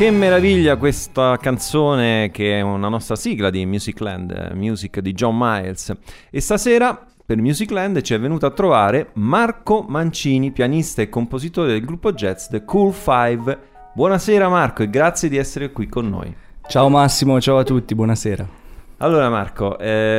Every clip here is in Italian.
Che meraviglia questa canzone, che è una nostra sigla di Musicland, Music di John Miles. E stasera per Musicland ci è venuto a trovare Marco Mancini, pianista e compositore del gruppo jazz The Cool Five. Buonasera Marco e grazie di essere qui con noi. Ciao Massimo, ciao a tutti, buonasera. Allora Marco,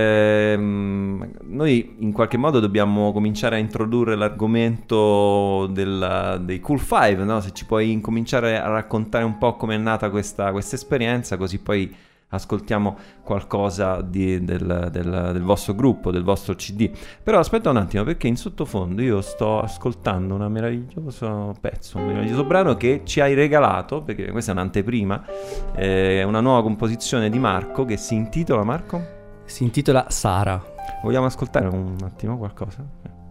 noi in qualche modo dobbiamo cominciare a introdurre l'argomento dei Cool Five, no? Se ci puoi incominciare a raccontare un po' com'è nata questa esperienza, così poi ascoltiamo qualcosa del vostro gruppo, del vostro CD. Però aspetta un attimo, perché in sottofondo io sto ascoltando un meraviglioso pezzo, un meraviglioso brano che ci hai regalato, perché questa è un'anteprima, una nuova composizione di Marco che si intitola, Marco? Si intitola Sara. Vogliamo ascoltare un attimo qualcosa?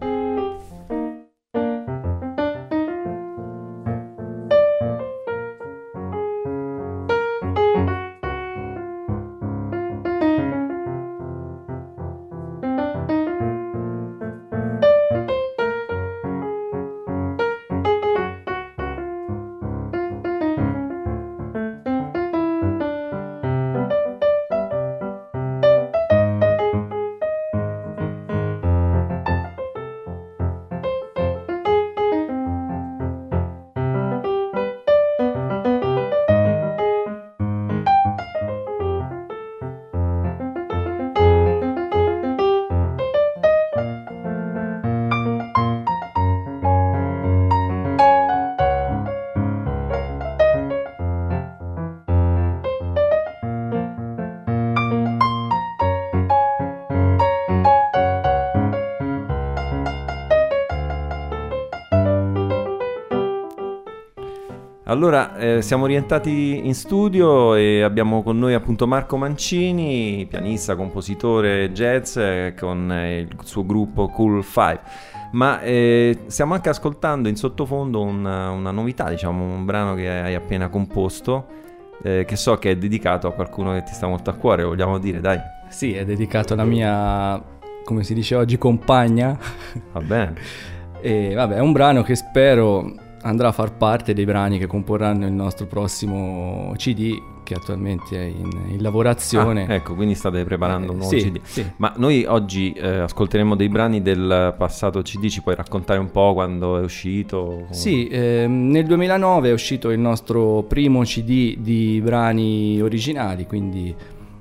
Allora, siamo rientrati in studio e abbiamo con noi appunto Marco Mancini, pianista, compositore jazz, con il suo gruppo Cool Five. Ma stiamo anche ascoltando in sottofondo una novità, diciamo, un brano che hai appena composto, che so che è dedicato a qualcuno che ti sta molto a cuore, vogliamo dire, dai. Sì, è dedicato alla mia, come si dice oggi, compagna. Va bene. E vabbè, è un brano che spero andrà a far parte dei brani che comporranno il nostro prossimo CD, che attualmente è in lavorazione. Ecco, quindi state preparando un nuovo sì, CD. Sì. Ma noi oggi ascolteremo dei brani del passato CD, ci puoi raccontare un po' quando è uscito? Sì, nel 2009 è uscito il nostro primo CD di brani originali, quindi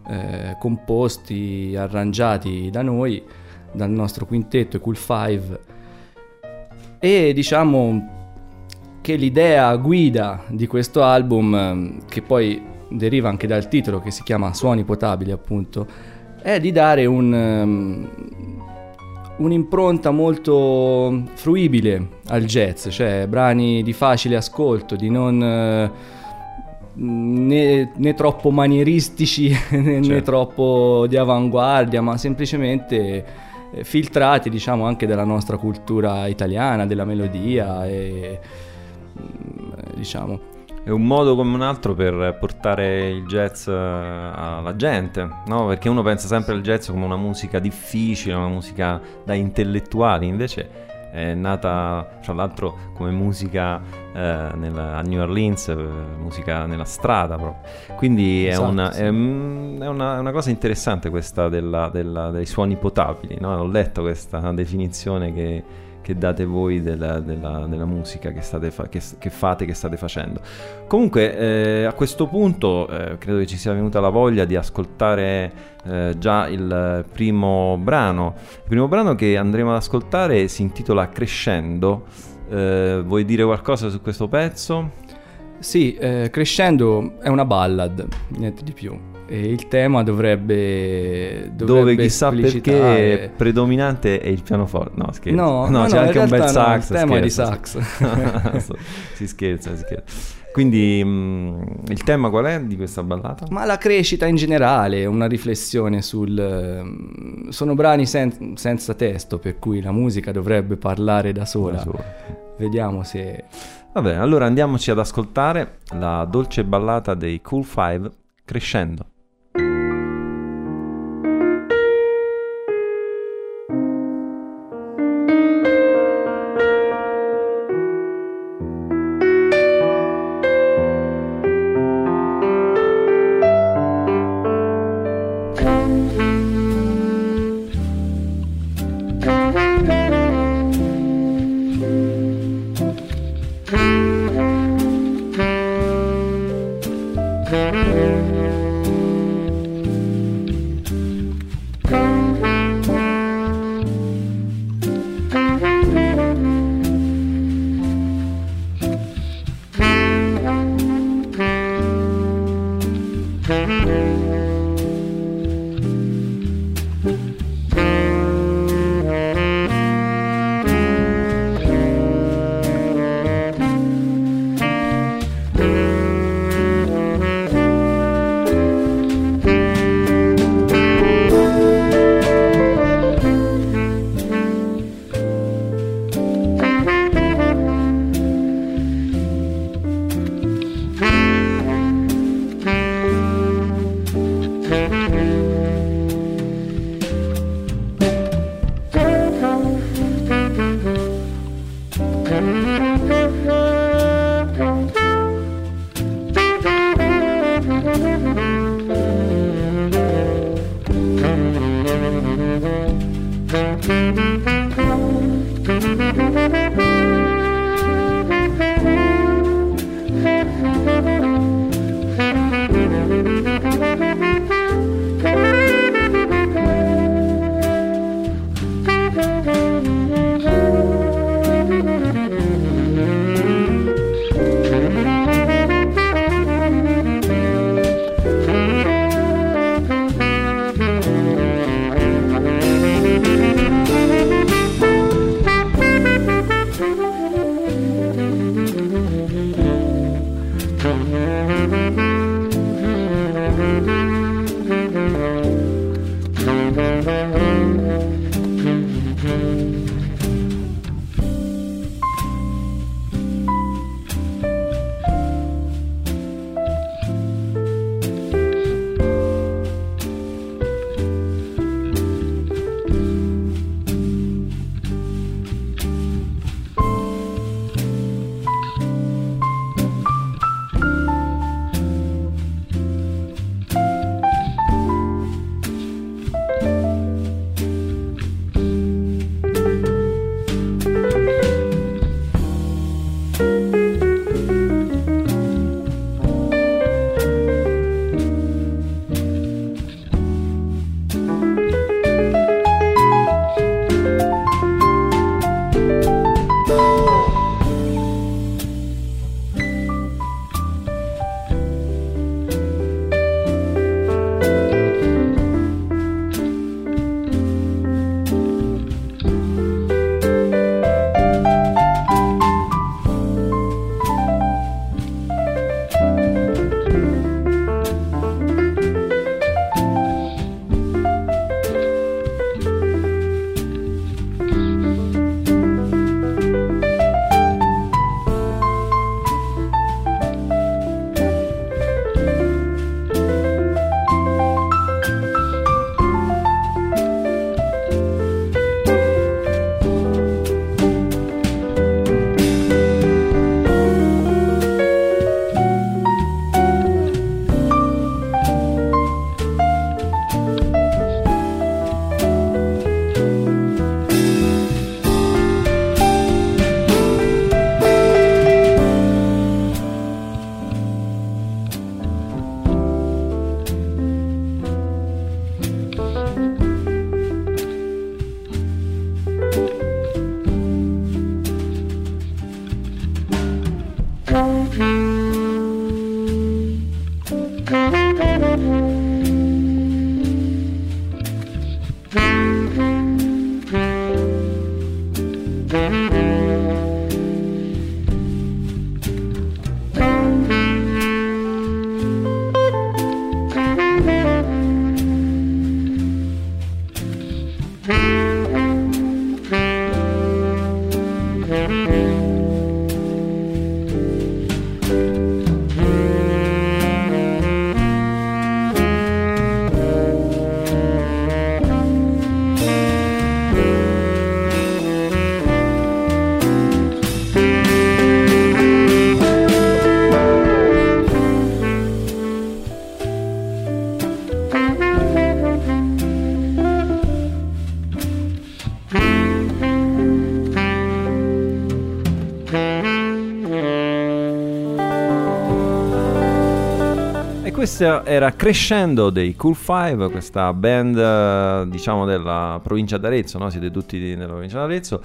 composti, arrangiati da noi, dal nostro quintetto, i Cool Five. E diciamo che l'idea guida di questo album, che poi deriva anche dal titolo che si chiama Suoni Potabili appunto, è di dare un'impronta molto fruibile al jazz, cioè brani di facile ascolto, di non né troppo manieristici né troppo di avanguardia, ma semplicemente filtrati, diciamo, anche dalla nostra cultura italiana, della melodia e diciamo è un modo come un altro per portare il jazz alla gente, no? Perché uno pensa sempre al jazz come una musica difficile, una musica da intellettuali, invece è nata tra l'altro come musica a New Orleans, musica nella strada proprio. Quindi esatto, è una cosa interessante questa dei suoni potabili, no? Ho letto questa definizione che date voi della musica che state facendo. Comunque a questo punto credo che ci sia venuta la voglia di ascoltare già il primo brano. Il primo brano che andremo ad ascoltare si intitola Crescendo. Vuoi dire qualcosa su questo pezzo? Sì, Crescendo è una ballad, niente di più. E il tema dovrebbe dove chissà esplicitare... perché predominante è il pianoforte. No, scherzo. No, c'è anche un bel sax. Il tema scherzo. È di sax. Si scherza. Quindi il tema qual è di questa ballata? Ma la crescita in generale, una riflessione sul... sono brani senza testo, per cui la musica dovrebbe parlare da sola. Vediamo se... Vabbè, allora andiamoci ad ascoltare la dolce ballata dei Cool Five, Crescendo. Questo era Crescendo dei Cool Five, questa band diciamo della provincia d'Arezzo, no? Siete tutti nella provincia d'Arezzo,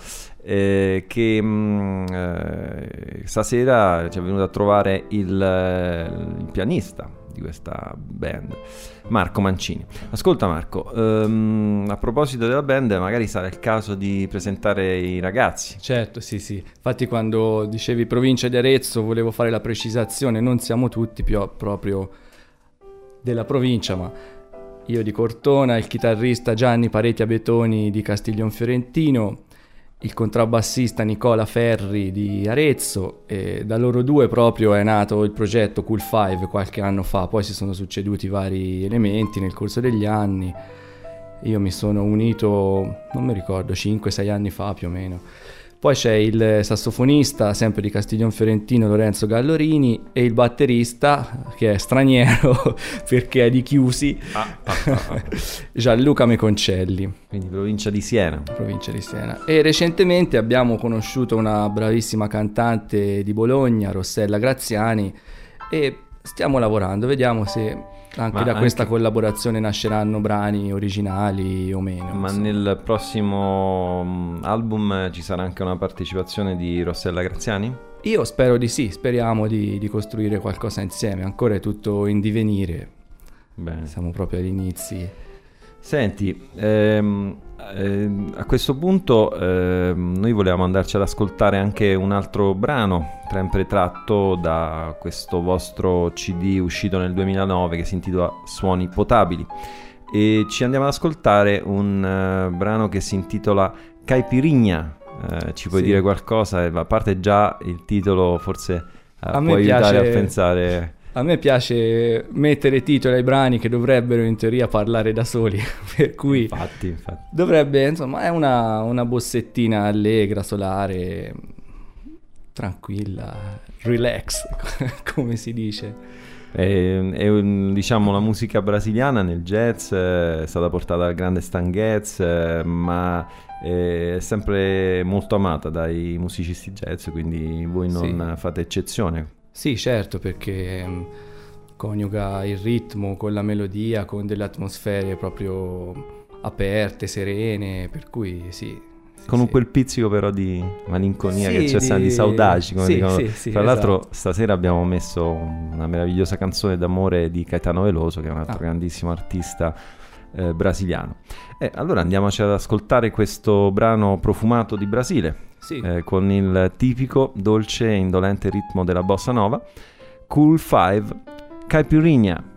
che stasera ci è venuto a trovare il pianista di questa band, Marco Mancini. Ascolta Marco, a proposito della band, magari sarà il caso di presentare i ragazzi. Certo, sì. Infatti quando dicevi provincia di Arezzo volevo fare la precisazione, non siamo tutti proprio della provincia, ma io di Cortona, il chitarrista Gianni Pareti Abetoni di Castiglion Fiorentino, il contrabbassista Nicola Ferri di Arezzo, e da loro due proprio è nato il progetto Cool Five qualche anno fa. Poi si sono succeduti vari elementi nel corso degli anni. Io mi sono unito, non mi ricordo, 5-6 anni fa più o meno. Poi c'è il sassofonista, sempre di Castiglion Fiorentino, Lorenzo Gallorini, e il batterista, che è straniero perché è di Chiusi, Gianluca Meconcelli. Quindi provincia di Siena. E recentemente abbiamo conosciuto una bravissima cantante di Bologna, Rossella Graziani, e stiamo lavorando, vediamo se anche questa collaborazione nasceranno brani originali o meno. Ma insomma, nel prossimo album ci sarà anche una partecipazione di Rossella Graziani? Io spero di sì, speriamo di costruire qualcosa insieme, ancora è tutto in divenire. Bene. Siamo proprio agli inizi. Senti, a questo punto noi volevamo andarci ad ascoltare anche un altro brano, sempre tratto da questo vostro CD uscito nel 2009 che si intitola Suoni Potabili, e ci andiamo ad ascoltare un brano che si intitola Caipirinha. Ci puoi dire qualcosa? A parte già il titolo forse può aiutare a pensare... A me piace mettere titoli ai brani che dovrebbero in teoria parlare da soli, per cui infatti. Dovrebbe, insomma, è una bossettina allegra, solare, tranquilla, relax, come si dice. Diciamo la musica brasiliana nel jazz è stata portata al grande Stan Getz, ma è sempre molto amata dai musicisti jazz, quindi voi non fate eccezione. Sì, certo, perché coniuga il ritmo con la melodia, con delle atmosfere proprio aperte, serene, per cui sì. Con quel pizzico però di malinconia che c'è sempre, di saudade, come dicono. Tra l'altro stasera abbiamo messo una meravigliosa canzone d'amore di Caetano Veloso, che è un altro grandissimo artista brasiliano. Allora andiamoci ad ascoltare questo brano profumato di Brasile. Con il tipico dolce e indolente ritmo della bossa nova. Cool Five, Caipirinha.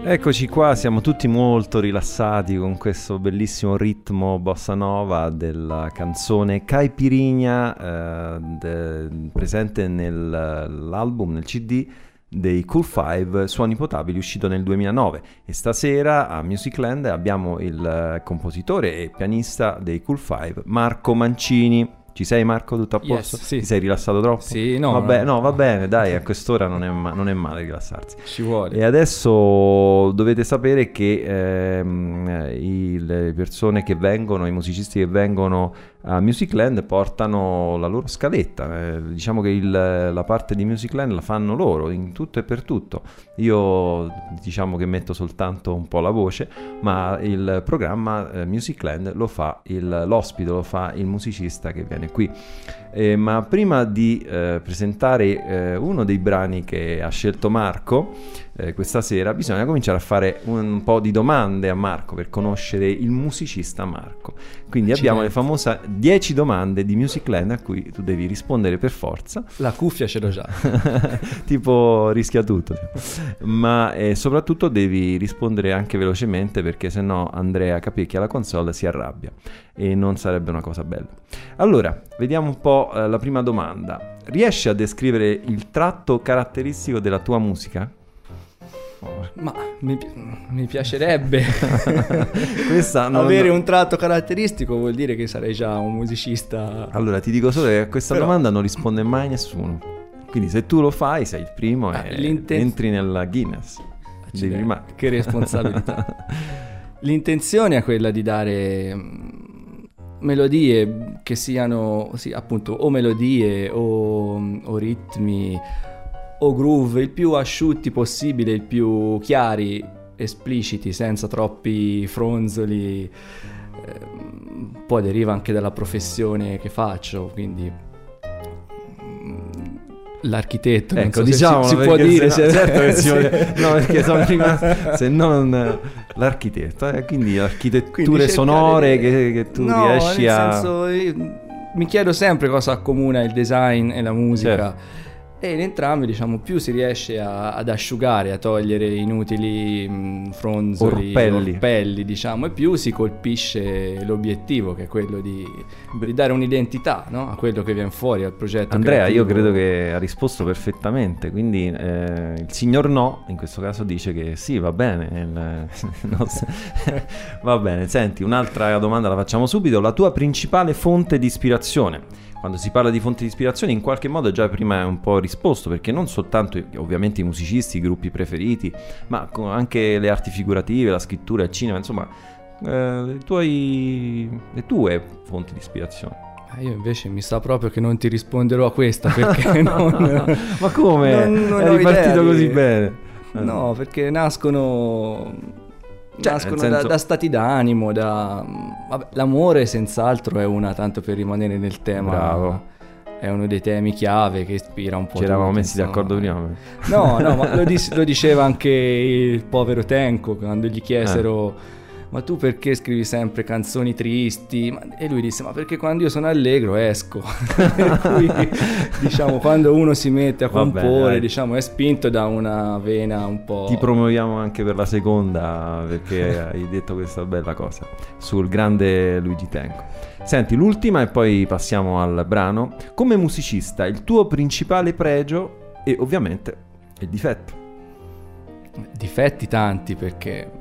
Eccoci qua, siamo tutti molto rilassati con questo bellissimo ritmo bossa nova della canzone Caipirinha presente nell'album, nel CD dei Cool Five, Suoni Potabili, uscito nel 2009. E stasera a Musicland abbiamo il compositore e pianista dei Cool Five, Marco Mancini. Ci sei, Marco? Tutto a posto? Yes, sì. Ti sei rilassato troppo? Sì, no. Vabbè, no, va bene, dai, a quest'ora non è male rilassarsi. Ci vuole. E adesso dovete sapere che le persone che vengono, i musicisti che vengono a Musicland portano la loro scaletta. Diciamo che la parte di Musicland la fanno loro in tutto e per tutto. Io diciamo che metto soltanto un po' la voce, ma il programma Musicland lo fa l'ospite, lo fa il musicista che viene qui. Ma prima di presentare uno dei brani che ha scelto Marco questa sera, bisogna cominciare a fare un po' di domande a Marco per conoscere il musicista Marco. Quindi abbiamo le famose 10 domande di Musicland a cui tu devi rispondere per forza. La cuffia ce l'ho già. Tipo rischia tutto. Ma soprattutto devi rispondere anche velocemente, perché sennò Andrea Capecchia alla console si arrabbia e non sarebbe una cosa bella. Allora, vediamo un po' la prima domanda. Riesci a descrivere il tratto caratteristico della tua musica? Ma mi piacerebbe. Questa avere un tratto caratteristico vuol dire che sarei già un musicista. Allora ti dico solo che a questa domanda non risponde mai nessuno. Quindi se tu lo fai sei il primo e entri nella Guinness. Che responsabilità. L'intenzione è quella di dare melodie che siano, sì, appunto, o melodie o ritmi o groove il più asciutti possibile, il più chiari, espliciti, senza troppi fronzoli. Poi deriva anche dalla professione che faccio, quindi l'architetto, ecco, non so diciamo, si può dire, certo che si no, perché sono rimasto, se non l'architetto, quindi architetture sonore che tu riesci a... Senso, mi chiedo sempre cosa accomuna il design e la musica. Certo. E in entrambi, diciamo, più si riesce ad asciugare, a togliere inutili fronzoli, orpelli, diciamo, e più si colpisce l'obiettivo, che è quello di dare un'identità, no? A quello che viene fuori, al progetto. Andrea, creativo. io credo che ha risposto perfettamente, quindi il signor no, in questo caso dice che sì, va bene. Va bene, senti, un'altra domanda la facciamo subito. La tua principale fonte di ispirazione? Quando si parla di fonti di ispirazione, in qualche modo già prima è un po' risposto, perché non soltanto ovviamente i musicisti, i gruppi preferiti, ma anche le arti figurative, la scrittura, il cinema, insomma, le tue fonti di ispirazione. Io invece mi sa proprio che non ti risponderò a questa, perché non... Ma come? Non è ripartito così bene? No, perché nascono senso... da stati d'animo, vabbè, l'amore senz'altro è una, tanto per rimanere nel tema. Bravo. È uno dei temi chiave che ispira un po'. Ci eravamo messi d'accordo prima. No, ma lo diceva anche il povero Tenco quando gli chiesero ma tu perché scrivi sempre canzoni tristi? E lui disse ma perché quando io sono allegro esco. Per cui, diciamo, quando uno si mette a comporre, diciamo, è spinto da una vena un po'... Ti promuoviamo anche per la seconda, perché hai detto questa bella cosa sul grande Luigi Tenco. Senti, l'ultima e poi passiamo al brano. Come musicista, il tuo principale pregio e ovviamente il difetto? Difetti tanti, perché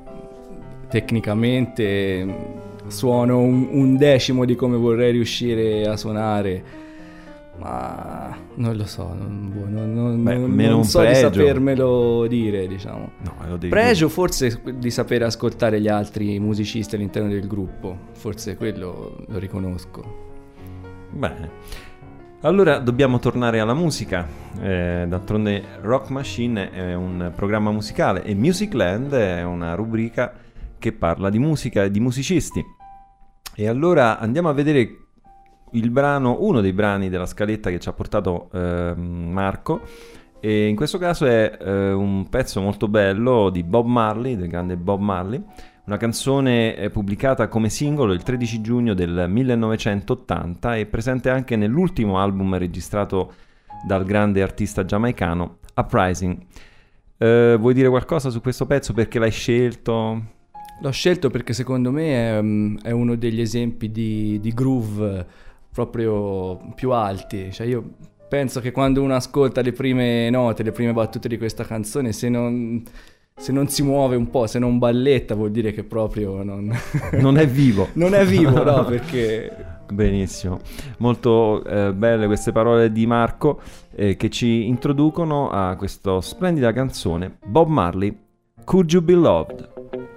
tecnicamente suono un decimo di come vorrei riuscire a suonare, ma non lo so, non so di sapermelo dire, diciamo. Pregio forse di sapere ascoltare gli altri musicisti all'interno del gruppo, forse quello lo riconosco. Bene, allora dobbiamo tornare alla musica. D'altronde Rock Machine è un programma musicale e Musicland è una rubrica che parla di musica e di musicisti. E allora andiamo a vedere uno dei brani della scaletta che ci ha portato Marco, e in questo caso è un pezzo molto bello di Bob Marley, del grande Bob Marley, una canzone pubblicata come singolo il 13 giugno del 1980 e presente anche nell'ultimo album registrato dal grande artista giamaicano Uprising. Vuoi dire qualcosa su questo pezzo? Perché l'hai scelto? L'ho scelto perché secondo me è uno degli esempi di groove proprio più alti. Cioè io penso che quando uno ascolta le prime note, le prime battute di questa canzone, se non si muove un po', se non balletta, vuol dire che proprio non è vivo. Non è vivo, no, perché... Benissimo, molto belle queste parole di Marco che ci introducono a questa splendida canzone, Bob Marley, Could You Be Loved?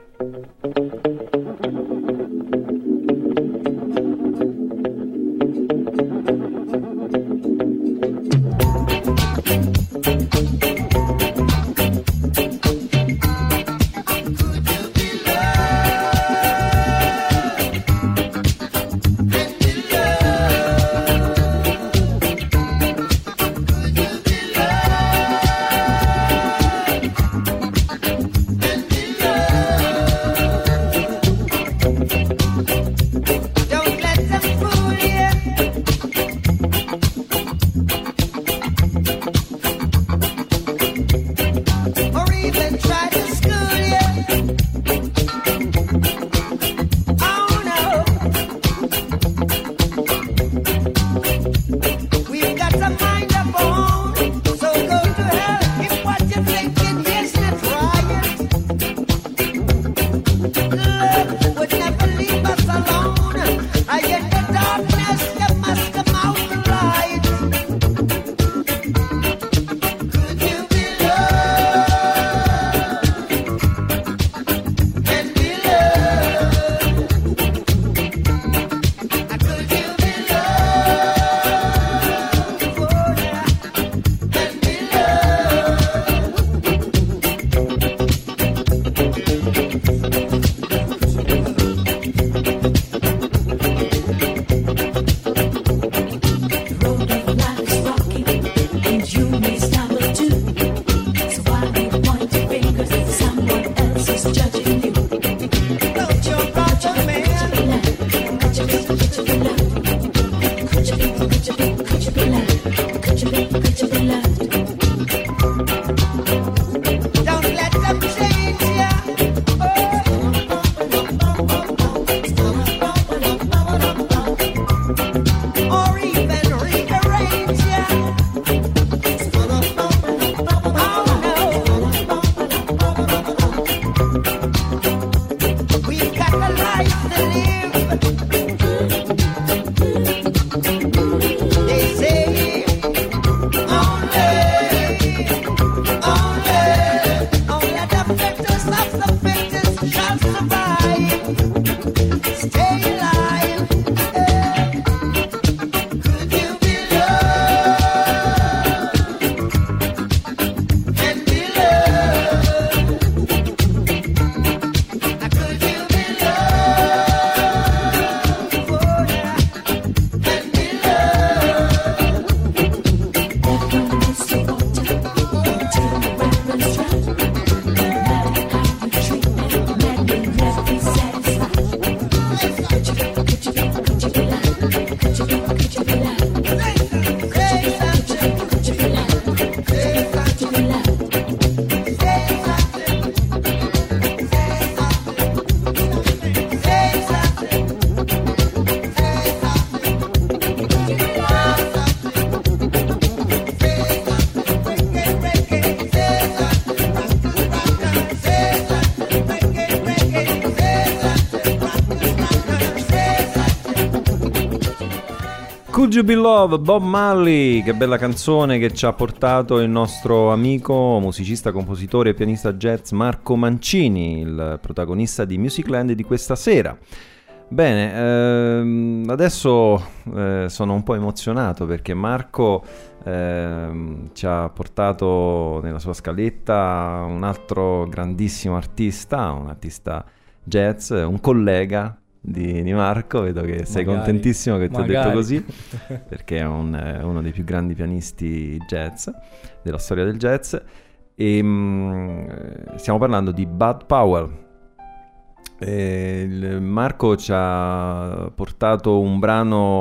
Could You Be Loved, Bob Marley, che bella canzone che ci ha portato il nostro amico, musicista, compositore e pianista jazz Marco Mancini, il protagonista di Musicland di questa sera. Bene, adesso sono un po' emozionato perché Marco ci ha portato nella sua scaletta un altro grandissimo artista, un artista jazz, un collega di Marco. Vedo che sei contentissimo che ti ho detto così, perché è uno dei più grandi pianisti jazz della storia del jazz, e stiamo parlando di Bud Powell. Marco ci ha portato un brano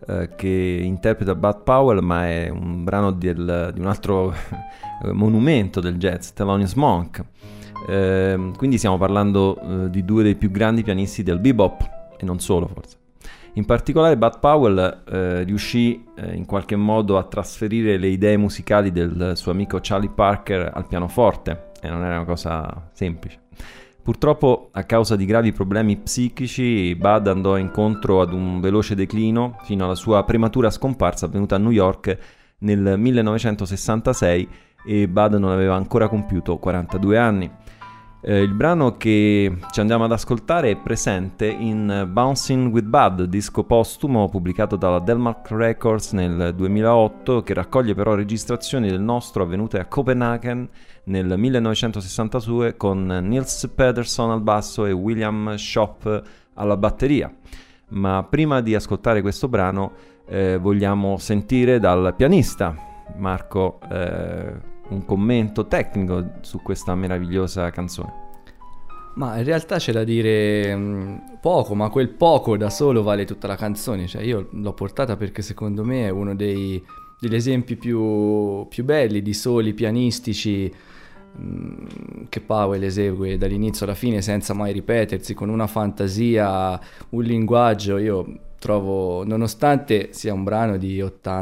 che interpreta Bud Powell, ma è un brano di un altro monumento del jazz, Thelonious Monk. Quindi stiamo parlando di due dei più grandi pianisti del bebop, e non solo forse. In particolare Bud Powell riuscì in qualche modo a trasferire le idee musicali del suo amico Charlie Parker al pianoforte, e non era una cosa semplice. Purtroppo, a causa di gravi problemi psichici, Bud andò incontro ad un veloce declino fino alla sua prematura scomparsa avvenuta a New York nel 1966, e Bud non aveva ancora compiuto 42 anni. Il brano che ci andiamo ad ascoltare è presente in Bouncing with Bud, disco postumo pubblicato dalla Delmark Records nel 2008, che raccoglie però registrazioni del nostro avvenute a Copenaghen nel 1962 con Nils Pederson al basso e William Schopp alla batteria. Ma prima di ascoltare questo brano vogliamo sentire dal pianista Marco un commento tecnico su questa meravigliosa canzone. Ma in realtà c'è da dire poco, ma quel poco da solo vale tutta la canzone. Cioè, io l'ho portata perché secondo me è uno degli esempi più belli di soli pianistici che Powell esegue dall'inizio alla fine senza mai ripetersi, con una fantasia, un linguaggio. Io trovo, nonostante sia un brano di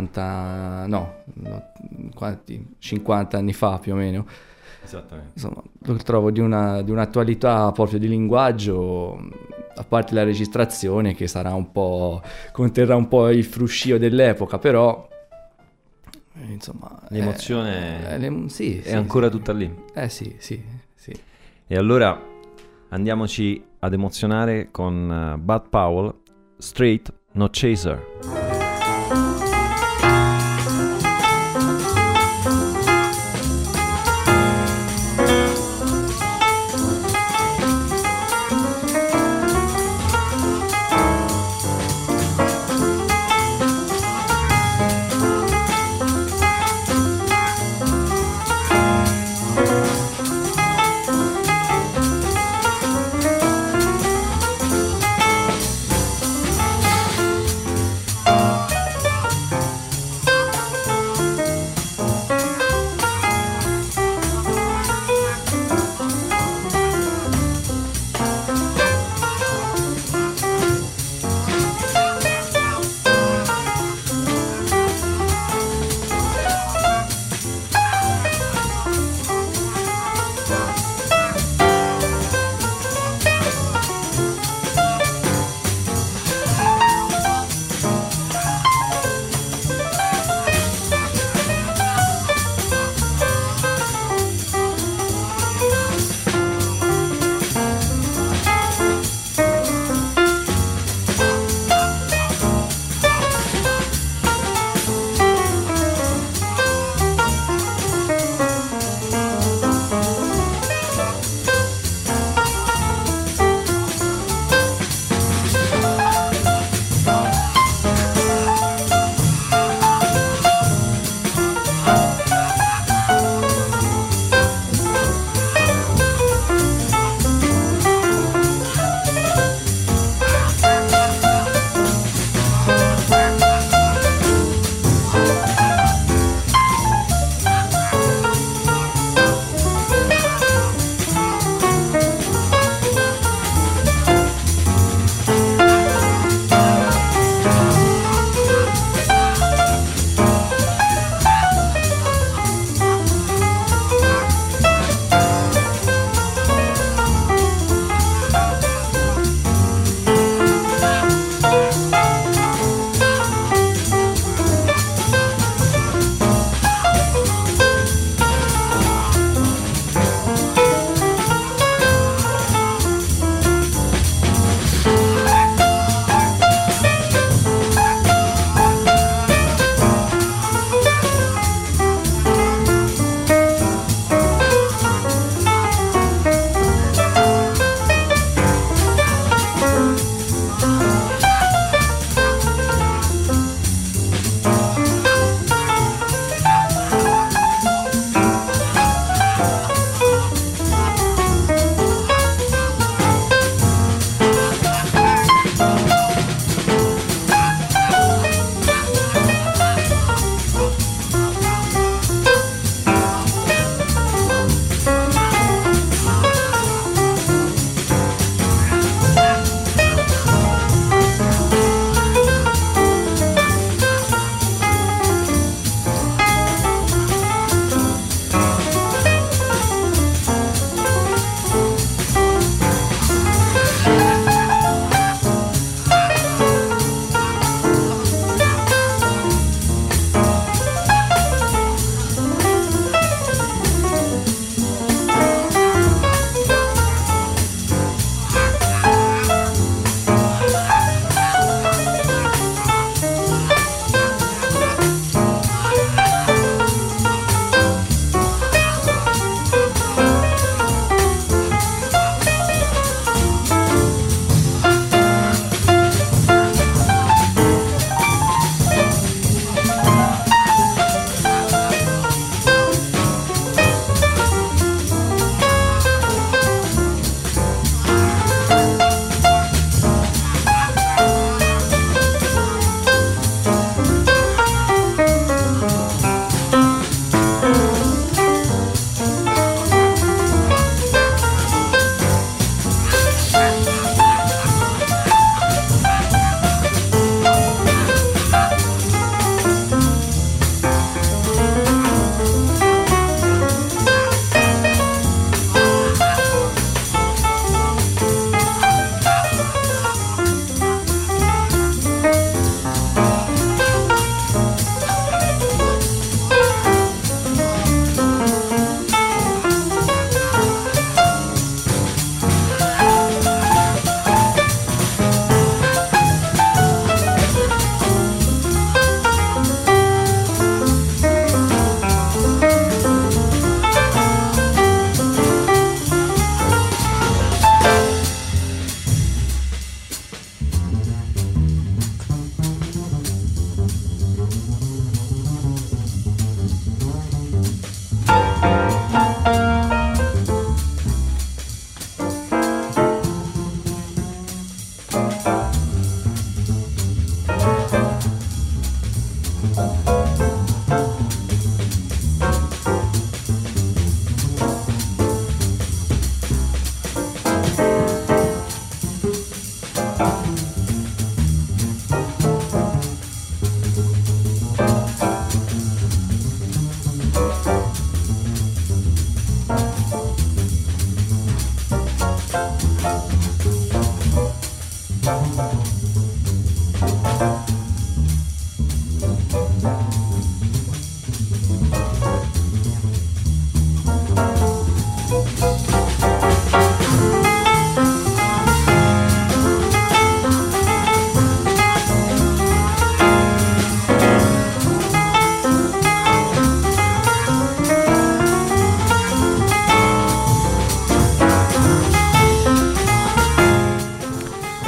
50 anni fa più o meno, esattamente, insomma, lo trovo di un'attualità proprio di linguaggio, a parte la registrazione che sarà conterrà un po' il fruscio dell'epoca, però insomma l'emozione è ancora tutta lì. Sì. E allora andiamoci ad emozionare con Bud Powell, Straight No Chaser.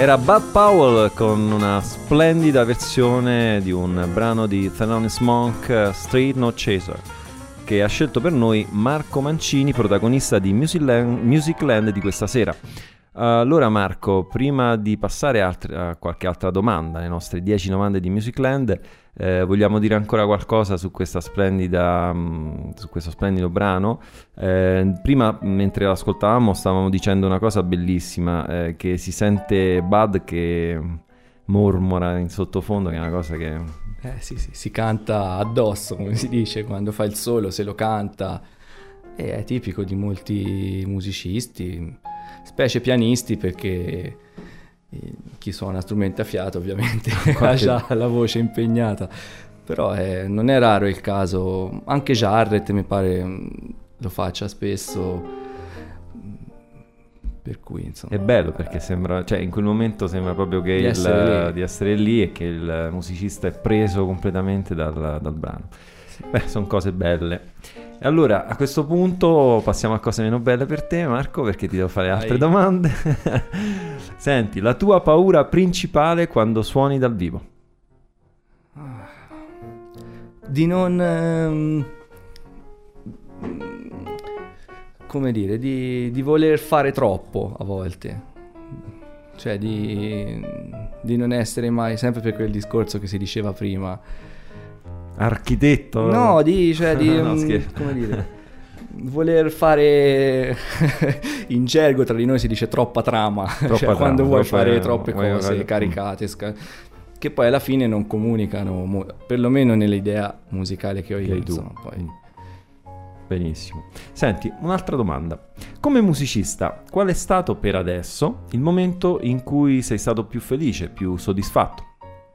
Era Bud Powell con una splendida versione di un brano di Thelonious Monk, Straight No Chaser, che ha scelto per noi Marco Mancini, protagonista di Musicland di questa sera. Allora Marco, prima di passare a qualche altra domanda, le nostre 10 domande di Musicland, vogliamo dire ancora qualcosa su questo splendido brano. Prima, mentre l'ascoltavamo, stavamo dicendo una cosa bellissima, che si sente Bud che mormora in sottofondo, che è una cosa che... Sì, si canta addosso, come si dice, quando fa il solo se lo canta, e è tipico di molti musicisti, specie pianisti, perché chi suona strumenti a fiato ovviamente ha già la voce impegnata, però non è raro il caso. Anche Jarrett mi pare lo faccia spesso, per cui insomma è bello, perché sembra, cioè in quel momento sembra proprio che di essere lì e che il musicista è preso completamente dal brano. Beh, sono cose belle. E allora a questo punto passiamo a cose meno belle per te, Marco, perché ti devo fare altre domande. Senti, la tua paura principale quando suoni dal vivo? Di non... come dire, di voler fare troppo a volte. Cioè di non essere mai, sempre per quel discorso che si diceva prima, architetto? No, come dire, voler fare in gergo tra di noi si dice troppa trama, cioè quando vuoi fare troppe cose caricate, che poi alla fine non comunicano, perlomeno nell'idea musicale che ho io, insomma, poi. Benissimo. Senti, un'altra domanda. Come musicista, qual è stato per adesso il momento in cui sei stato più felice, più soddisfatto?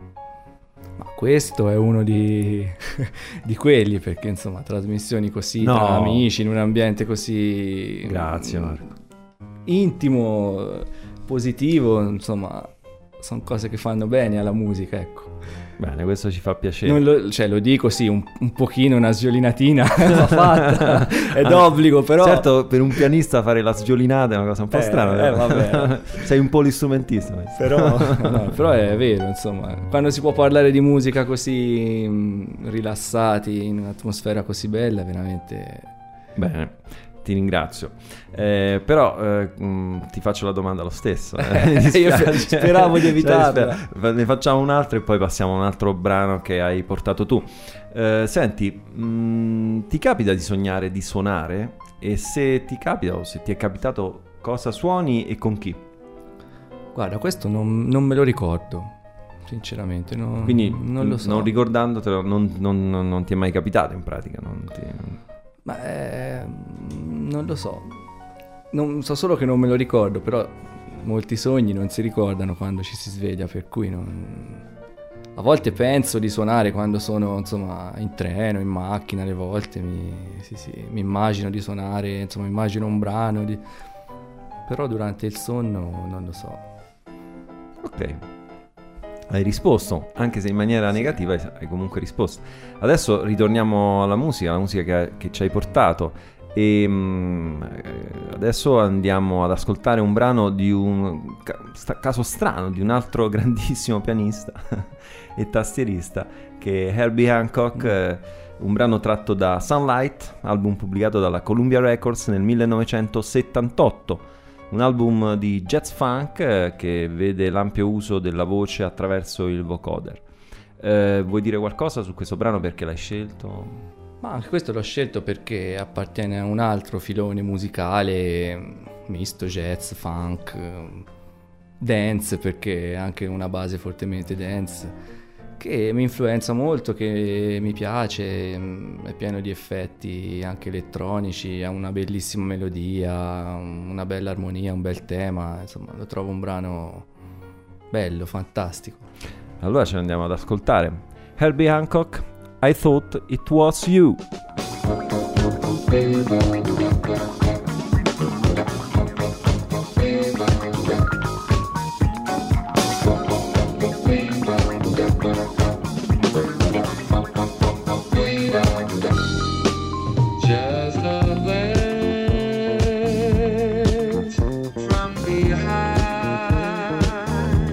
Ma questo è uno di quelli, perché insomma trasmissioni così tra amici in un ambiente così, grazie Marco, intimo, positivo, insomma sono cose che fanno bene alla musica, ecco. Bene, questo ci fa piacere. Lo dico, sì, un pochino una sviolinatina va fatta, è d'obbligo, però... Certo, per un pianista fare la sviolinata è una cosa un po' strana. Vabbè. Sei un polistrumentista. Però è vero, insomma, quando si può parlare di musica così rilassati, in un'atmosfera così bella, veramente... Bene, ti ringrazio. Però ti faccio la domanda lo stesso. Io speravo di evitarla. Ne facciamo un'altra e poi passiamo a un altro brano che hai portato tu. Senti, ti capita di sognare di suonare? E se ti capita o se ti è capitato, cosa suoni e con chi? Guarda, questo non me lo ricordo, sinceramente. Quindi non lo so. Non ricordandotelo, non ti è mai capitato in pratica? Ma non lo so. Non so, solo che non me lo ricordo, però molti sogni non si ricordano quando ci si sveglia, per cui a volte penso di suonare quando sono, insomma, in treno, in macchina, alle volte mi immagino di suonare, insomma, immagino un brano, però durante il sonno non lo so. Ok, hai risposto, anche se in maniera negativa hai comunque risposto. Adesso ritorniamo alla musica che ci hai portato. E adesso andiamo ad ascoltare un brano di un caso strano di un altro grandissimo pianista e tastierista, che è Herbie Hancock, un brano tratto da Sunlight, album pubblicato dalla Columbia Records nel 1978, un album di jazz funk che vede l'ampio uso della voce attraverso il vocoder. Vuoi dire qualcosa su questo brano, perché l'hai scelto? Ma anche questo l'ho scelto perché appartiene a un altro filone musicale misto, jazz, funk, dance, perché è anche una base fortemente dance, che mi influenza molto, che mi piace, è pieno di effetti anche elettronici, ha una bellissima melodia, una bella armonia, un bel tema, insomma lo trovo un brano bello, fantastico. Allora ce ne andiamo ad ascoltare Herbie Hancock, I Thought It Was You. Just a glance from behind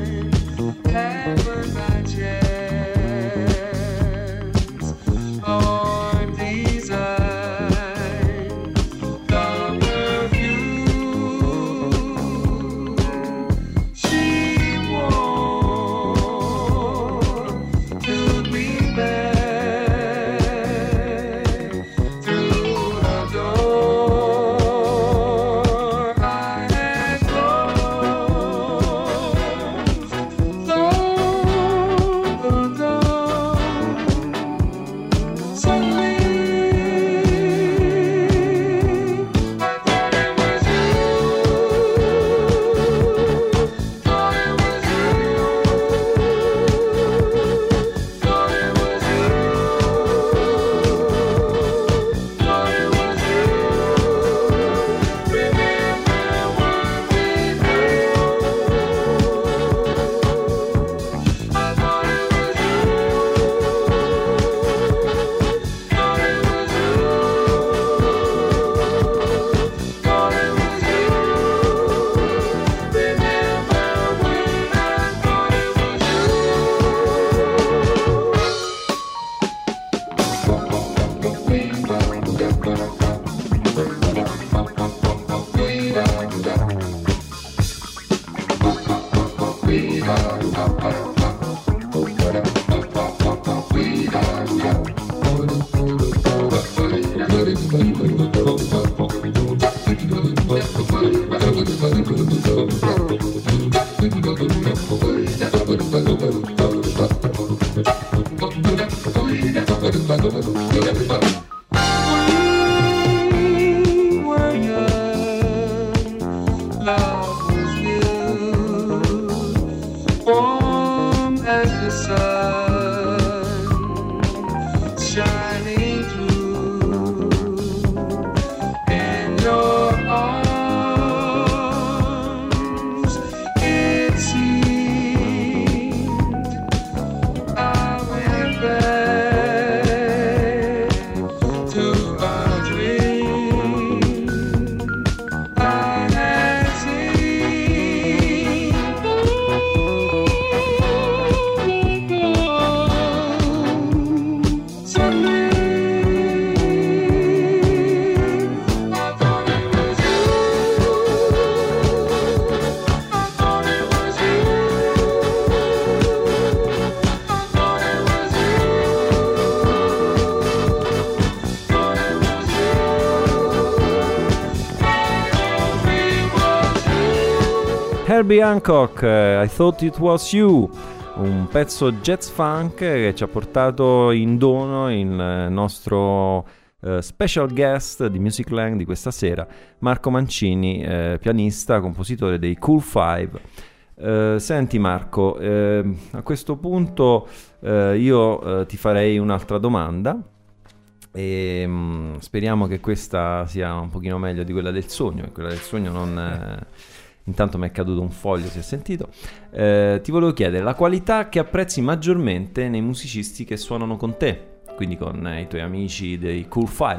Herbie Hancock, I Thought It Was You, un pezzo jazz funk che ci ha portato in dono il nostro special guest di Musicland di questa sera, Marco Mancini, pianista, compositore dei Cool Five. Senti Marco, a questo punto io ti farei un'altra domanda e speriamo che questa sia un pochino meglio di quella del sogno, e quella del sogno non... Intanto mi è caduto un foglio, si è sentito. Ti volevo chiedere la qualità che apprezzi maggiormente nei musicisti che suonano con te, quindi con i tuoi amici dei Cool Five.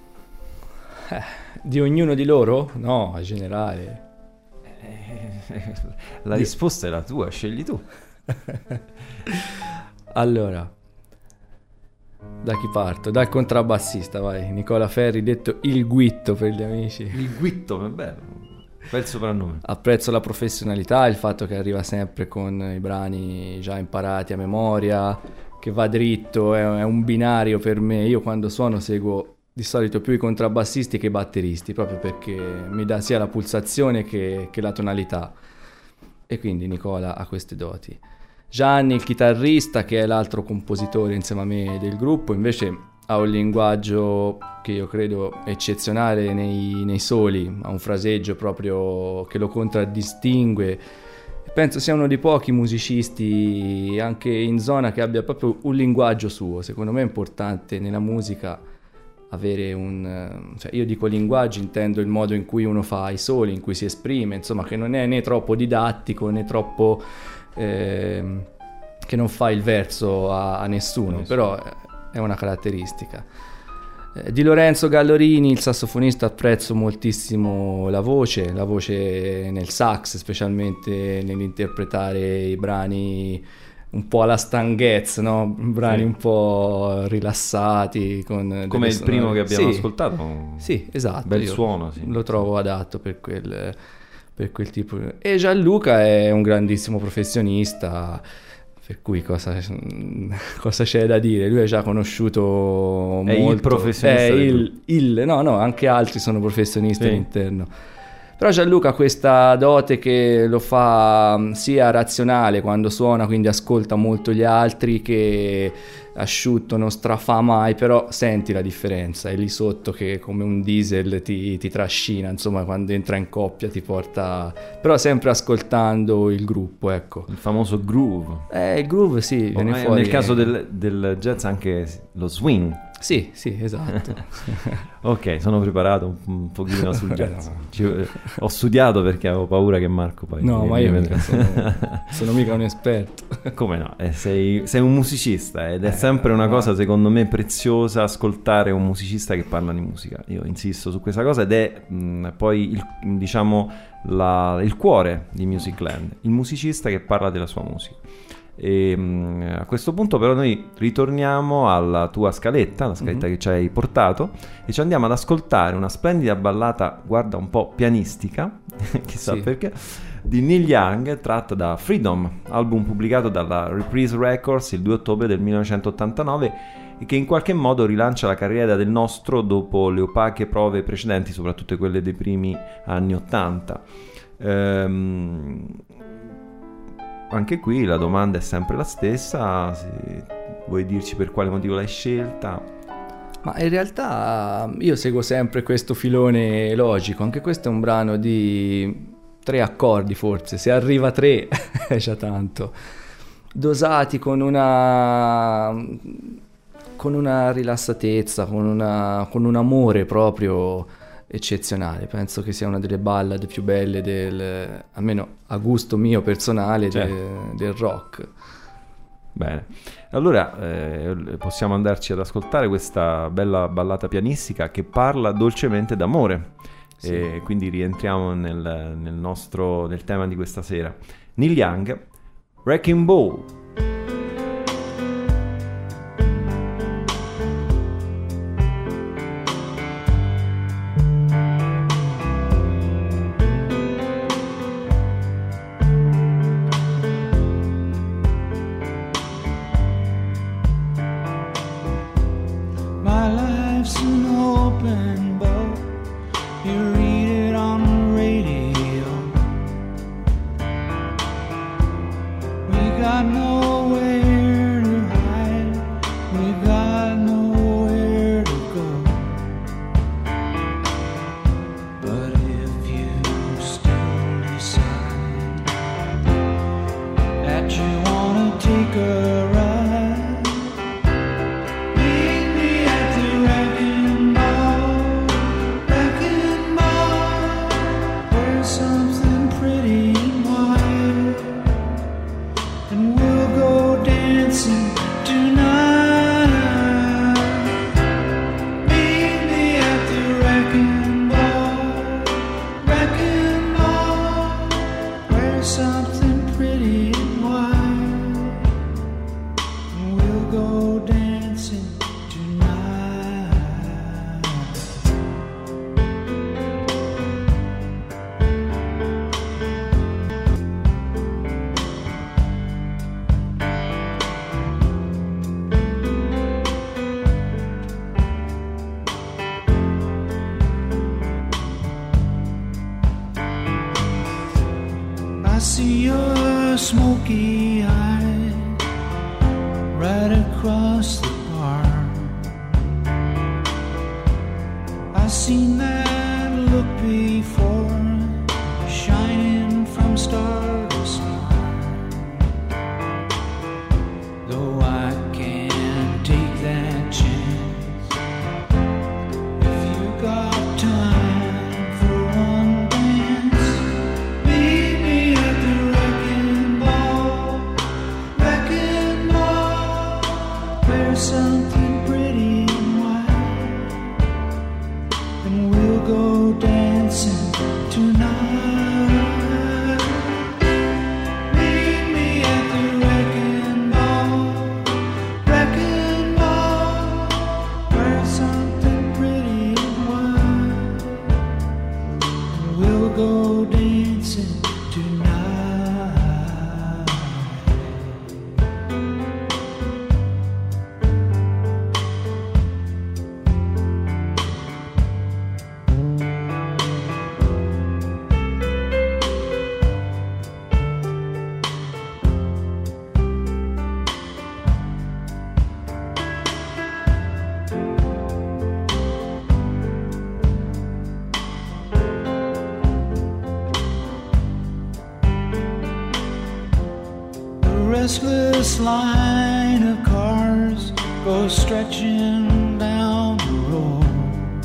Di ognuno di loro? No, in generale. La risposta è la tua, scegli tu. Allora, da chi parto? Dal contrabbassista, vai. Nicola Ferri, detto il Guitto per gli amici. Il Guitto, è bello. Bel soprannome. Apprezzo la professionalità, il fatto che arriva sempre con i brani già imparati a memoria, che va dritto, è un binario per me. Io quando suono seguo di solito più i contrabbassisti che i batteristi, proprio perché mi dà sia la pulsazione che la tonalità. E quindi Nicola ha queste doti. Gianni, il chitarrista, che è l'altro compositore insieme a me del gruppo, invece ha un linguaggio che io credo eccezionale nei soli, ha un fraseggio proprio che lo contraddistingue. Penso sia uno dei pochi musicisti anche in zona che abbia proprio un linguaggio suo. Secondo me è importante nella musica avere cioè io dico linguaggio, intendo il modo in cui uno fa i soli, in cui si esprime, insomma, che non è né troppo didattico né troppo che non fa il verso a nessuno, però è una caratteristica. Di Lorenzo Gallorini, il sassofonista, apprezzo moltissimo la voce nel sax, specialmente nell'interpretare i brani un po' alla Stan Getz, no? Brani un po' rilassati come il primo che abbiamo ascoltato. Sì, esatto. Bel suono, sì. Lo trovo adatto per quel tipo. E Gianluca è un grandissimo professionista, per cui cosa c'è da dire? Lui è già conosciuto molto. È il professionista. No, anche altri sono professionisti all'interno. Però Gianluca ha questa dote che lo fa sia razionale quando suona, quindi ascolta molto gli altri, che asciutto, non strafà mai, però senti la differenza, è lì sotto che come un diesel ti trascina, insomma, quando entra in coppia ti porta, però sempre ascoltando il gruppo, ecco. Il famoso groove. Il groove, sì, viene fuori. Nel caso del jazz anche lo swing. Sì, esatto. Ok, sono preparato un pochino sul jazz. Ho studiato perché avevo paura che Marco poi... No, ma io sono mica un esperto. Come no? Sei un musicista ed è sempre una cosa secondo me preziosa ascoltare un musicista che parla di musica. Io insisto su questa cosa ed è poi il cuore di Musicland, il musicista che parla della sua musica. E a questo punto però noi ritorniamo alla tua scaletta, la scaletta che ci hai portato, e ci andiamo ad ascoltare una splendida ballata, guarda, un po' pianistica, chissà perché, di Neil Young, tratta da Freedom, album pubblicato dalla Reprise Records il 2 ottobre del 1989 e che in qualche modo rilancia la carriera del nostro dopo le opache prove precedenti, soprattutto quelle dei primi anni 80. Anche qui la domanda è sempre la stessa, vuoi dirci per quale motivo l'hai scelta? Ma in realtà io seguo sempre questo filone logico, anche questo è un brano di 3 accordi forse, se arriva a 3 è già tanto, dosati con una rilassatezza, con un amore proprio eccezionale. Penso che sia una delle ballad più belle almeno a gusto mio personale, certo, del rock. Bene, allora possiamo andarci ad ascoltare questa bella ballata pianistica che parla dolcemente d'amore, sì. E quindi rientriamo nel tema di questa sera. Neil Young, Wrecking Ball. I see your smoky eye right across the bar. I've seen that look before, shining from star to star. Though I can't take that chance, if you got time for one dance, meet me at the wrecking ball, where something pretty and white, and we'll go dancing tonight. Meet me at the wrecking ball, where something pretty and white, and we'll go dancing tonight. The restless line of cars goes stretching down the road,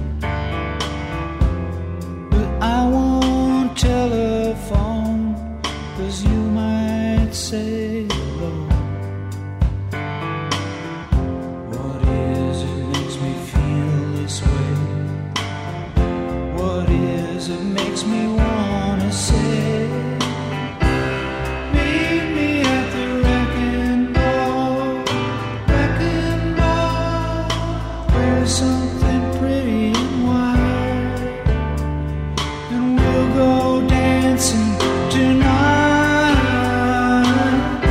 but I won't telephone, 'cause you might say hello. What is it makes me feel this way? What is it makes me wanna say, meet me at the wrecking ball, where something pretty and white, and we'll go dancing tonight.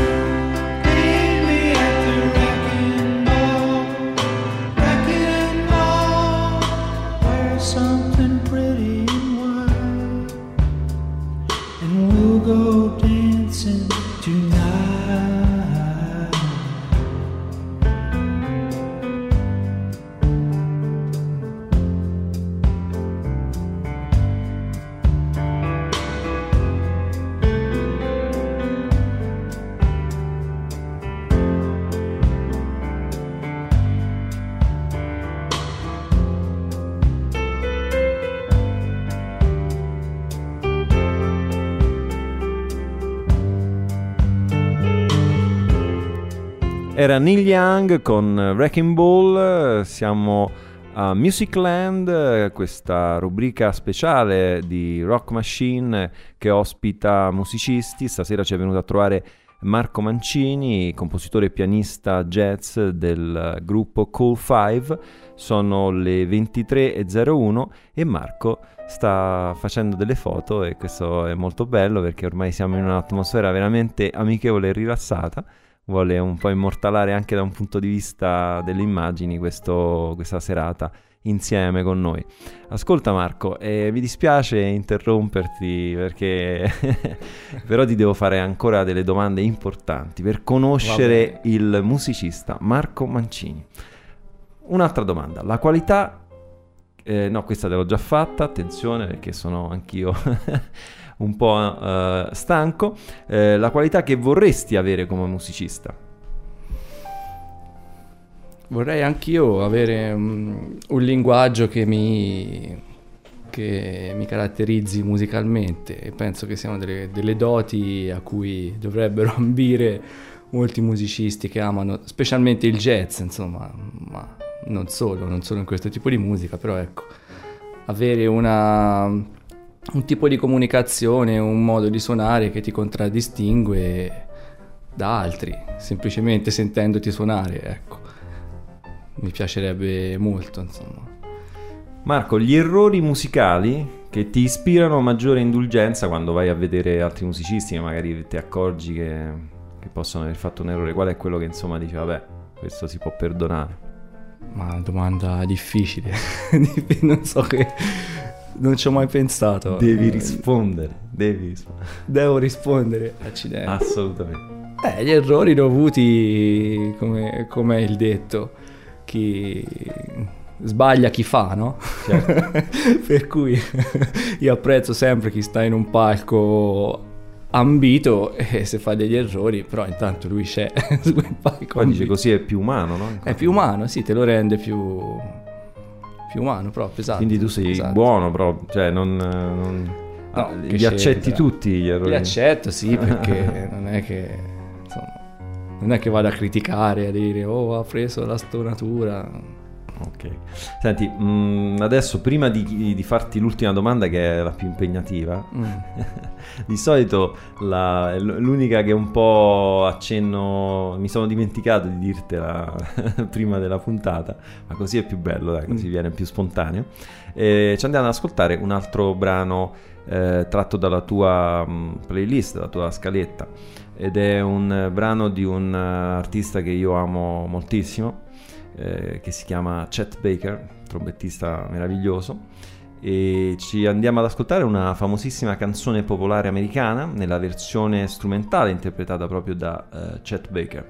and we'll go dancing tonight. Era Neil Young con Wrecking Ball. Siamo a Musicland, questa rubrica speciale di Rock Machine che ospita musicisti. Stasera ci è venuto a trovare Marco Mancini, compositore e pianista jazz del gruppo Cool Five. Sono le 23:01 e Marco sta facendo delle foto, e questo è molto bello perché ormai siamo in un'atmosfera veramente amichevole e rilassata. Vuole un po' immortalare anche da un punto di vista delle immagini questa serata insieme con noi. Ascolta Marco, mi dispiace interromperti perché però ti devo fare ancora delle domande importanti per conoscere il musicista Marco Mancini. Un'altra domanda, la qualità... no, questa te l'ho già fatta, attenzione perché sono anch'io un po' stanco. La qualità che vorresti avere come musicista? Vorrei anch'io avere un linguaggio che mi caratterizzi musicalmente, e penso che siano delle doti a cui dovrebbero ambire molti musicisti che amano specialmente il jazz, insomma, ma non solo in questo tipo di musica, però ecco, avere un tipo di comunicazione, un modo di suonare che ti contraddistingue da altri, semplicemente sentendoti suonare, ecco. Mi piacerebbe molto, insomma. Marco, gli errori musicali che ti ispirano maggiore indulgenza quando vai a vedere altri musicisti che magari ti accorgi che possono aver fatto un errore, qual è quello che insomma dici, vabbè, questo si può perdonare? Ma una domanda difficile, non ci ho mai pensato. Devi rispondere. Devo rispondere, accidenti. Assolutamente. Gli errori dovuti, come è il detto, chi sbaglia chi fa, no? Certo. Per cui io apprezzo sempre chi sta in un palco ambito e se fa degli errori, però intanto lui c'è su quel palco. Poi dice così è più umano, no? È più umano, sì, te lo rende più umano proprio, esatto. Quindi tu sei buono proprio, cioè non li accetti tutti gli errori? Li accetto, sì, perché non è che vado a criticare, a dire ha preso la stonatura. Ok, senti, adesso prima di farti l'ultima domanda, che è la più impegnativa, di solito l'unica che un po' accenno, mi sono dimenticato di dirtela prima della puntata, ma così è più bello, dai, così viene più spontaneo. Ci andiamo ad ascoltare un altro brano tratto dalla tua playlist, dalla tua scaletta, ed è un brano di un artista che io amo moltissimo, che si chiama Chet Baker, trombettista meraviglioso, e ci andiamo ad ascoltare una famosissima canzone popolare americana nella versione strumentale interpretata proprio da Chet Baker.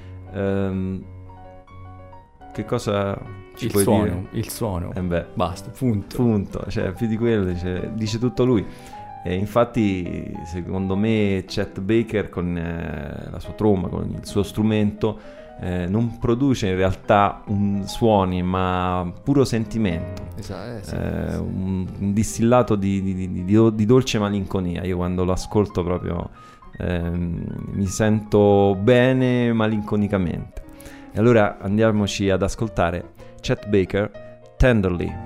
Che cosa ci puoi dire? Il suono, beh, basta, punto, cioè più di quello dice tutto lui. E infatti secondo me Chet Baker con la sua tromba, con il suo strumento, non produce in realtà suoni, ma puro sentimento. Esatto, sì. Un distillato di dolce malinconia. Io quando lo ascolto proprio mi sento bene malinconicamente. E allora andiamoci ad ascoltare Chet Baker, Tenderly.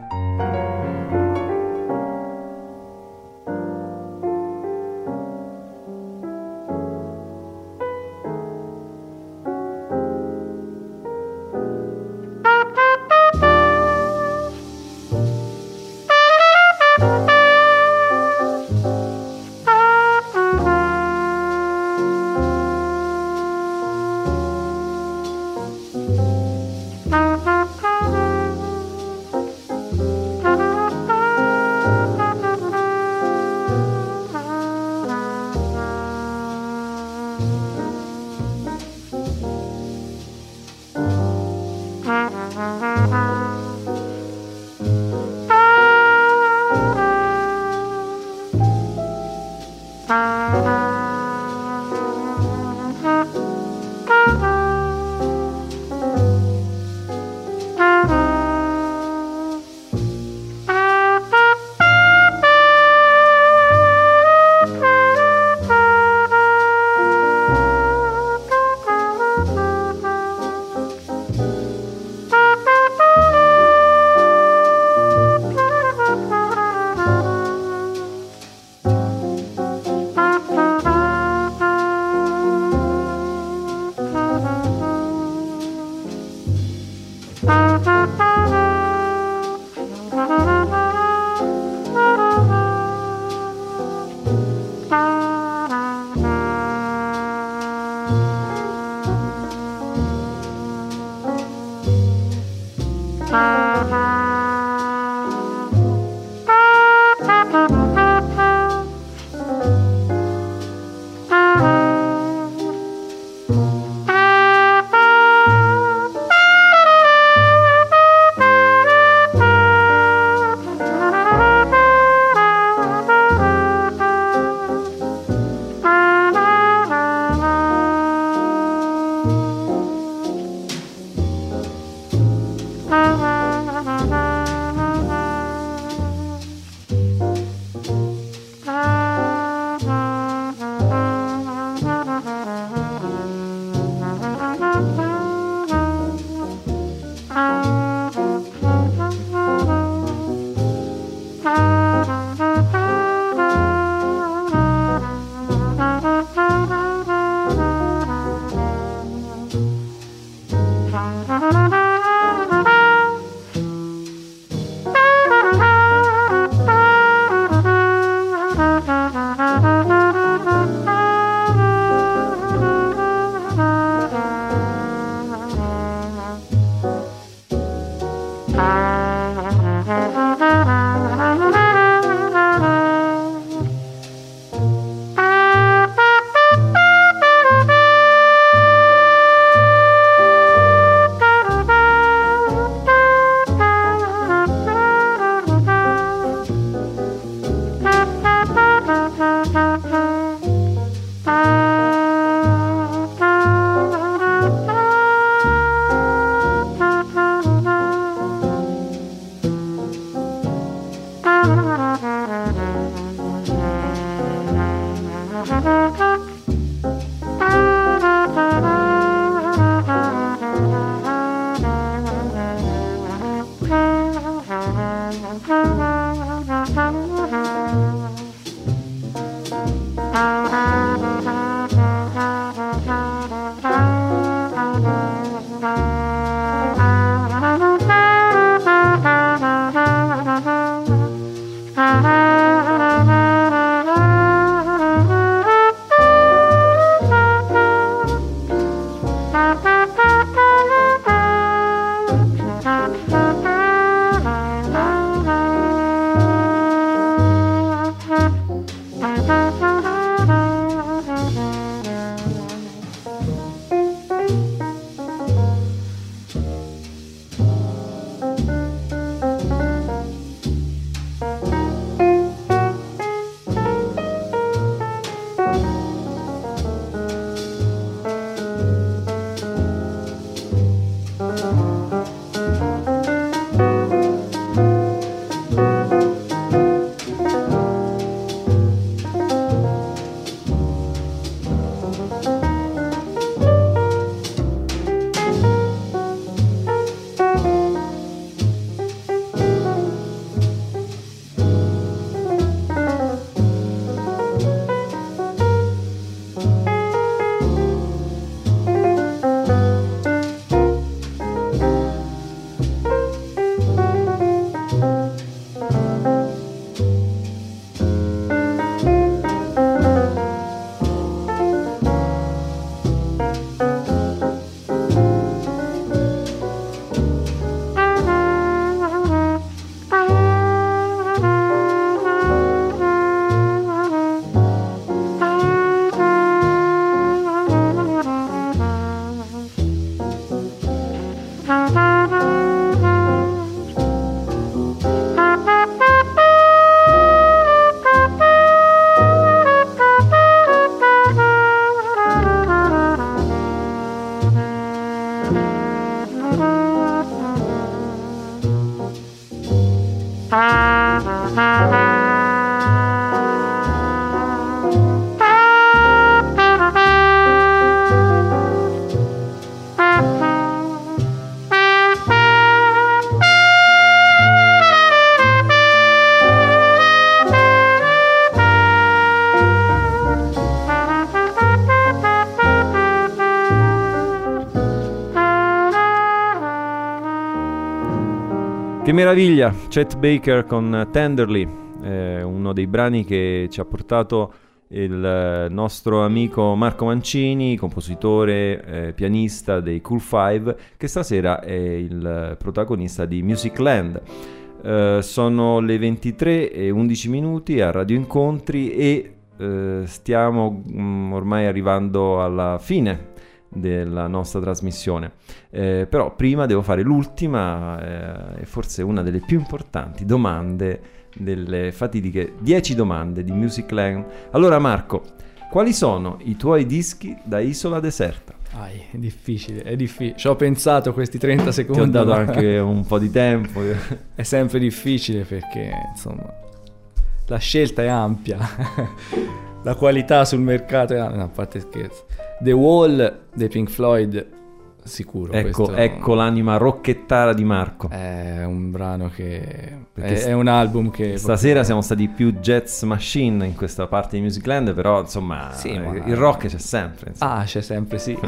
Che meraviglia, Chet Baker con Tenderly, uno dei brani che ci ha portato il nostro amico Marco Mancini, compositore, pianista dei Cool Five, che stasera è il protagonista di Musicland. Sono le 23:11 a Radio Incontri e stiamo ormai arrivando alla fine della nostra trasmissione, però prima devo fare l'ultima e forse una delle più importanti domande, delle fatidiche 10 domande di Musicland. Allora Marco, quali sono i tuoi dischi da isola deserta? È difficile. Ci ho pensato questi 30 secondi. Ti ho dato anche un po' di tempo. È sempre difficile perché, insomma, la scelta è ampia. La qualità sul mercato è ampia. No, a parte scherzo. The Wall dei Pink Floyd, sicuro. Ecco l'anima rocchettara di Marco. È un brano che è un album che stasera siamo stati più jazz machine in questa parte di Musicland, però insomma sì, il rock c'è sempre, insomma. C'è sempre, sì.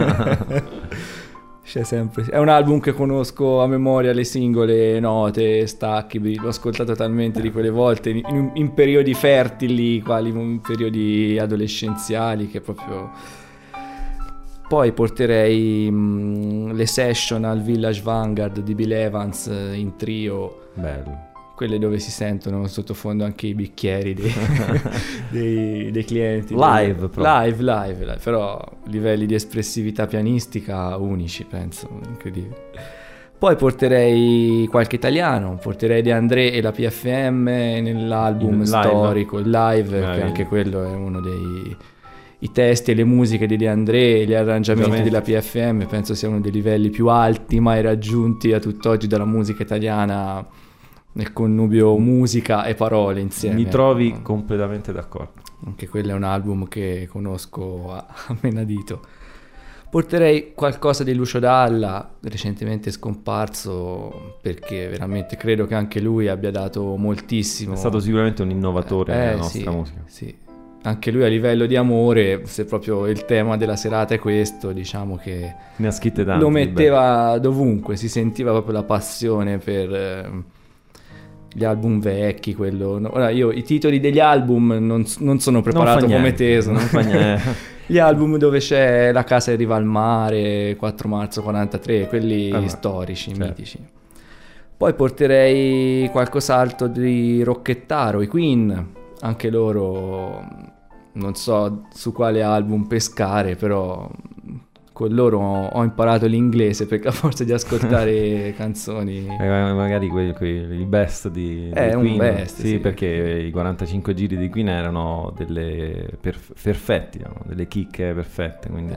C'è sempre. È un album che conosco a memoria, le singole note, stacchi, l'ho ascoltato talmente di quelle volte in periodi fertili, quali in periodi adolescenziali, che proprio. Poi porterei le session al Village Vanguard di Bill Evans in trio. Bello. Quelle dove si sentono sottofondo anche i bicchieri dei clienti. Live, però livelli di espressività pianistica unici, penso, incredibile. Poi porterei qualche italiano, porterei De André e la PFM nell'album storico, il live, che anche quello è uno dei... I testi e le musiche di De André e gli arrangiamenti della PFM penso sia uno dei livelli più alti mai raggiunti a tutt'oggi dalla musica italiana, nel connubio musica e parole insieme. Mi trovi completamente d'accordo. Anche quello è un album che conosco a menadito. Porterei qualcosa di Lucio Dalla, recentemente scomparso, perché veramente credo che anche lui abbia dato moltissimo. È stato sicuramente un innovatore nella nostra musica. Sì. Anche lui a livello di amore, se proprio il tema della serata è questo, diciamo che ne ha scritte tante, lo metteva dovunque, si sentiva proprio la passione per gli album vecchi, quello. Ora io i titoli degli album non sono preparato come teso, non fa niente. Gli album dove c'è La casa in riva al mare, 4 marzo 43, quelli storici, mitici. Poi porterei qualcos'altro di rocchettaro, i Queen, anche loro non so su quale album pescare, però con loro ho imparato l'inglese perché a forza di ascoltare canzoni magari i best di un Queen. best, sì, perché i 45 giri di Queen erano delle perfetti, erano delle chicche perfette, quindi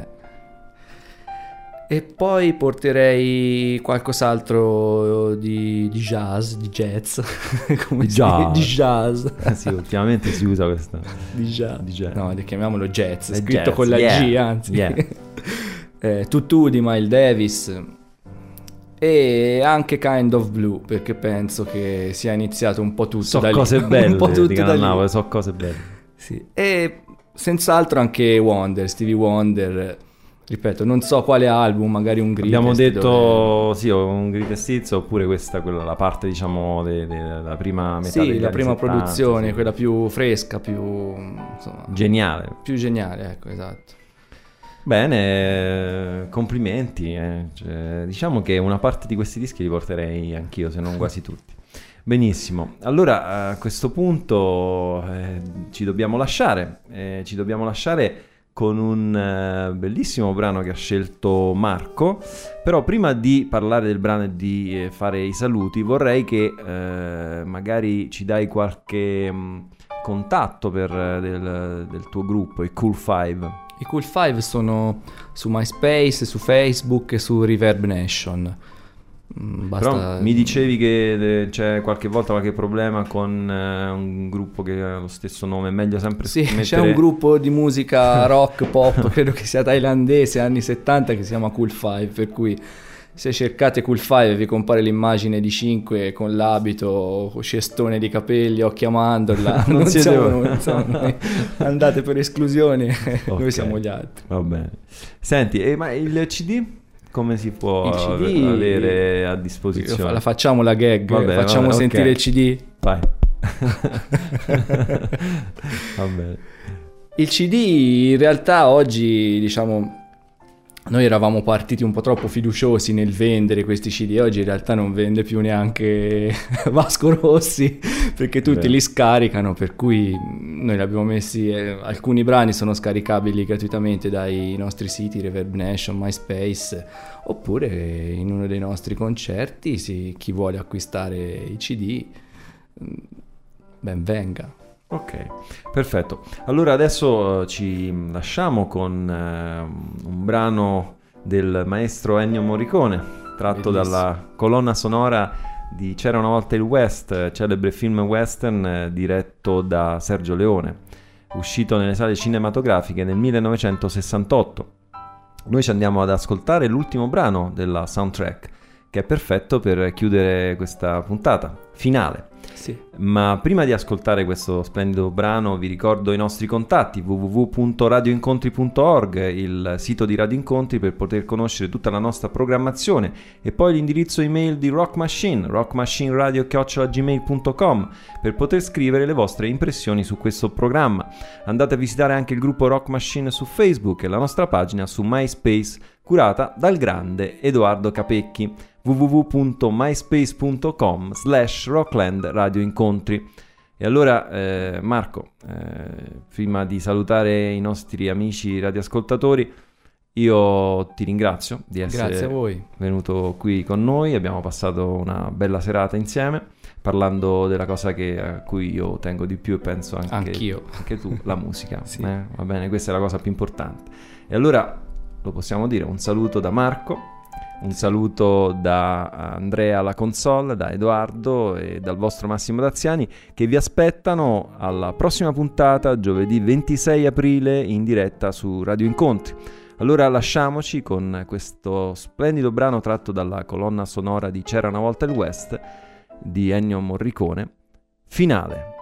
E poi porterei qualcos'altro di jazz, di jazz, come di jazz. Sì, ultimamente si usa questa. Di jazz. No, chiamiamolo jazz, è scritto jazz, con la G, anzi. Yeah. Tutu di Miles Davis e anche Kind of Blue, perché penso che sia iniziato un po' tutto da lì. Cose belle, un po' tutto di Cananavo, so cose belle. Sì. E senz'altro anche Stevie Wonder. Ripeto, non so quale album, magari un Greatest. Abbiamo detto sì, un Greatest Hits, oppure la parte, diciamo, della prima metà degli la anni prima 70, produzione, sì. Quella più fresca, più insomma, geniale. Più geniale, ecco, esatto. Bene, complimenti. Cioè, diciamo che una parte di questi dischi li porterei anch'io, se non quasi tutti. Benissimo, allora a questo punto ci dobbiamo lasciare con un bellissimo brano che ha scelto Marco. Però prima di parlare del brano e di fare i saluti, vorrei che magari ci dai qualche contatto del tuo gruppo, i Cool Five. I Cool Five sono su MySpace, su Facebook e su Reverb Nation. Basta... Però mi dicevi che c'è qualche volta qualche problema con un gruppo che ha lo stesso nome, è meglio sempre mettere... c'è un gruppo di musica rock, pop, credo che sia thailandese, anni 70, che si chiama Cool Five, per cui se cercate Cool Five vi compare l'immagine di 5 con l'abito, cestone di capelli, occhi a mandorla. non siamo noi. Andate per esclusione, okay. Noi siamo gli altri. Va bene. Senti, ma il CD? come si può Il CD avere a disposizione? La facciamo la gag, facciamo sentire il CD. Vai. Va bene. Il CD in realtà oggi, diciamo, noi eravamo partiti un po' troppo fiduciosi nel vendere questi CD, oggi in realtà non vende più neanche Vasco Rossi, perché tutti li scaricano, per cui noi li abbiamo messi, alcuni brani sono scaricabili gratuitamente dai nostri siti Reverb Nation, MySpace, oppure in uno dei nostri concerti, chi vuole acquistare i CD, ben venga. Ok, perfetto. Allora adesso ci lasciamo con un brano del maestro Ennio Morricone, tratto Bellissimo. dalla colonna sonora di C'era una volta il West, celebre film western diretto da Sergio Leone, uscito nelle sale cinematografiche nel 1968. Noi ci andiamo ad ascoltare l'ultimo brano della soundtrack, che è perfetto per chiudere questa puntata finale. Sì. Ma prima di ascoltare questo splendido brano vi ricordo i nostri contatti: www.radioincontri.org, il sito di Radio Incontri per poter conoscere tutta la nostra programmazione, e poi l'indirizzo email di Rock Machine, rockmachineradio@gmail.com, per poter scrivere le vostre impressioni su questo programma. Andate a visitare anche il gruppo Rock Machine su Facebook e la nostra pagina su MySpace, curata dal grande Edoardo Capecchi, www.myspace.com/Rockland Radio Incontri. E allora Marco, prima di salutare i nostri amici radioascoltatori, io ti ringrazio di essere venuto qui con noi. Abbiamo passato una bella serata insieme parlando della cosa a cui io tengo di più, e penso anche tu, la musica. Sì. Va bene, questa è la cosa più importante. E allora lo possiamo dire, un saluto da Marco, un saluto da Andrea alla console, da Edoardo e dal vostro Massimo Daziani, che vi aspettano alla prossima puntata, giovedì 26 aprile, in diretta su Radio Incontri. Allora lasciamoci con questo splendido brano tratto dalla colonna sonora di C'era una volta il West di Ennio Morricone, Finale.